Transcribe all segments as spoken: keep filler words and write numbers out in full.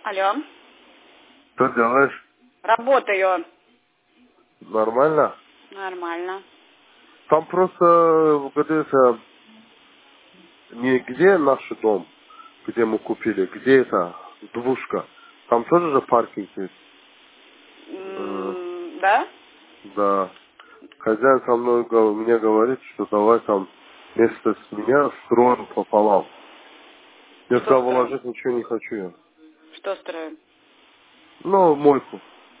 Алло. Что делаешь? Работаю. Нормально? Нормально. Там просто, где-то, не где наш дом, где мы купили, где это, двушка. Там тоже же паркинг есть. Э, М, Да? да. Хозяин со мной гов- мне говорит, что давай там вместо с меня строим пополам. Я Что туда строим? вложить ничего не хочу я. Что строим? Ну, мойку.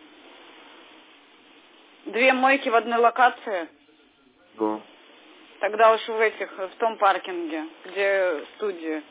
Две мойки в одной локации? Ну. Тогда уж в этих, в том паркинге, где студия.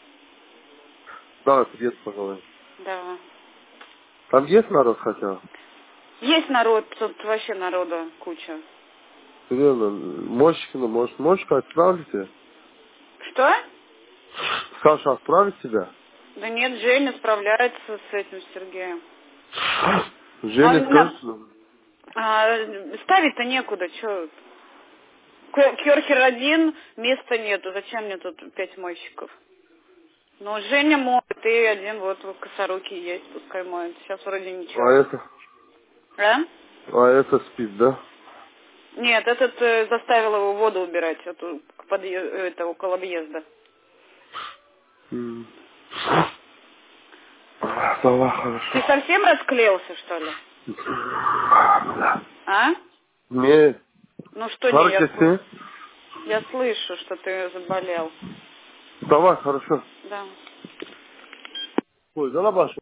Да, приедет поговорим. Да. Там есть народ хотя? Есть народ, тут вообще народа куча. Серьезно, мощкина, может, мощка отправите? Что? Саша отправит тебя? Да нет, Женя справляется с этим Сергеем. Жене Он скажешь? на... а, ставить-то некуда, что? Керхер один, места нету. Зачем мне тут пять мойщиков? Ну, Женя моет, и один вот в косоруке есть, пускай моет. Сейчас вроде А ничего. это? А? А это спит, да? Нет, этот э, заставил его воду убирать, эту, к подъе- это, около объезда. М. Давай, Ты хорошо. совсем расклеился, что ли? Да. А? Не, Ну что не, я, слы- Харкесси. я слышу, что ты заболел. Давай, хорошо. Да. Ой, да,